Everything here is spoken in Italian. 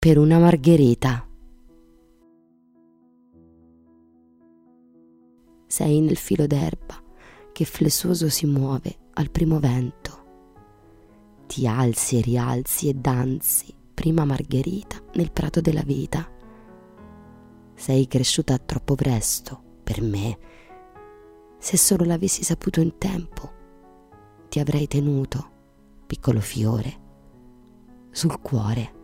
per una margherita. Sei nel filo d'erba che flessuoso si muove al primo vento. Ti alzi e rialzi e danzi, prima margherita nel prato della vita. Sei cresciuta troppo presto per me. Se solo l'avessi saputo in tempo, ti avrei tenuto, piccolo fiore, sul cuore.